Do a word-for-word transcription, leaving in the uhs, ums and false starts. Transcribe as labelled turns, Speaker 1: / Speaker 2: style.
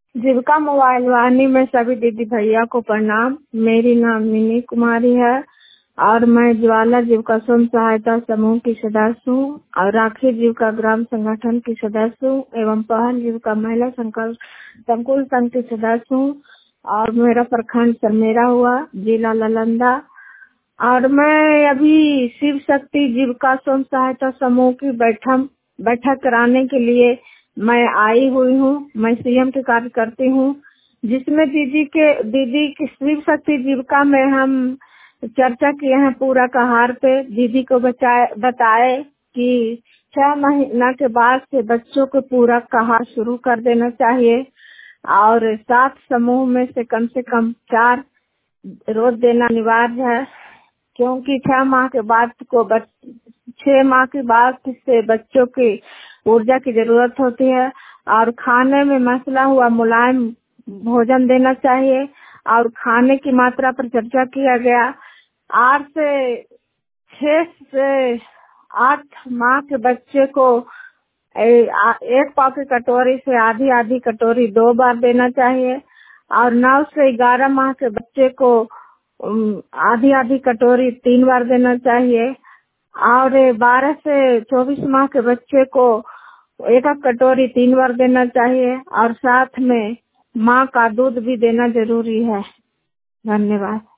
Speaker 1: जीविका mobile वाहिनी में सभी दीदी भैया को प्रणाम। मेरी नाम मिनी कुमारी है और मैं ज्वाला जीविका स्वयं सहायता समूह की सदस्य हूँ और राखी जीविका ग्राम संगठन की सदस्य हूँ एवं पहल जीविका महिला संकल्प संकुल संघ की सदस्य हूँ और मेरा प्रखंड सरमेरा हुआ, जिला नालंदा। और मैं अभी शिव शक्ति जीविका स्वयं सहायता समूह की बैठक बैठक कराने के लिए मैं आई हुई हूँ। मैं सीएम के कार्य करती हूँ, जिसमें दीदी के दीदी की शिव शक्ति जीविका में हम चर्चा किए हैं पूरा आहार पे। दीदी को बचाए बताए कि छह महीना के बाद से बच्चों को पूरा आहार शुरू कर देना चाहिए और सात समूह में से कम से कम चार रोज देना अनिवार्य है, क्योंकि छह माह के बाद को बच, छह माह के बाद से बच्चों की ऊर्जा की जरूरत होती है और खाने में मसला हुआ मुलायम भोजन देना चाहिए और खाने की मात्रा पर चर्चा किया गया। आठ से छह से आठ माह के बच्चे को एक पाव की कटोरी से आधी आधी कटोरी दो बार देना चाहिए और नौ से ग्यारह माह के बच्चे को आधी आधी कटोरी तीन बार देना चाहिए और बारह से चौबीस माह के बच्चे को एक एक कटोरी तीन बार देना चाहिए और साथ में माँ का दूध भी देना जरूरी है। धन्यवाद।